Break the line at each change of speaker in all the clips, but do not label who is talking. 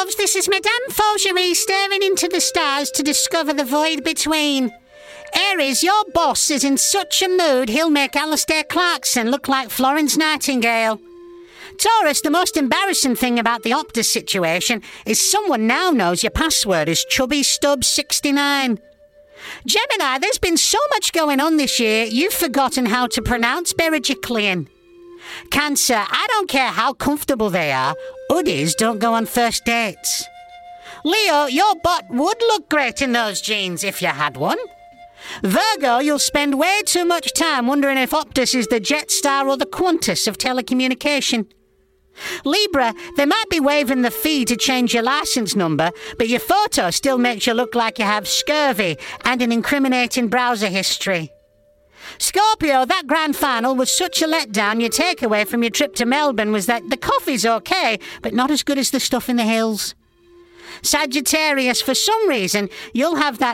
loves, this is Madame Fauchery staring into the stars to discover the void between. Aries, your boss is in such a mood he'll make Alistair Clarkson look like Florence Nightingale. Taurus, the most embarrassing thing about the Optus situation is someone now knows your password is ChubbyStub69. Gemini, there's been so much going on this year, you've forgotten how to pronounce Berejiklian. Cancer, I don't care how comfortable they are, hoodies don't go on first dates. Leo, your butt would look great in those jeans if you had one. Virgo, you'll spend way too much time wondering if Optus is the Jetstar or the Qantas of telecommunication. Libra, they might be waiving the fee to change your licence number, but your photo still makes you look like you have scurvy and an incriminating browser history. Scorpio, that grand final was such a letdown. Your takeaway from your trip to Melbourne was that the coffee's okay, but not as good as the stuff in the hills. Sagittarius, for some reason, you'll have that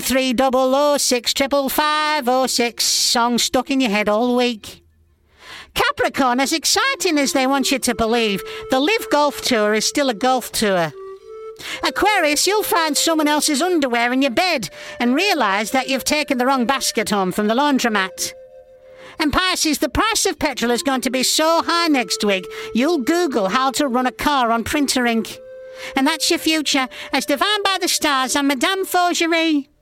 1300655506 song stuck in your head all week. Capricorn, as exciting as they want you to believe, the Live Golf Tour is still a golf tour. Aquarius, you'll find someone else's underwear in your bed and realise that you've taken the wrong basket home from the laundromat. And Pisces, the price of petrol is going to be so high next week, you'll Google how to run a car on printer ink. And that's your future. As divined by the stars, I'm Madame Fauchery.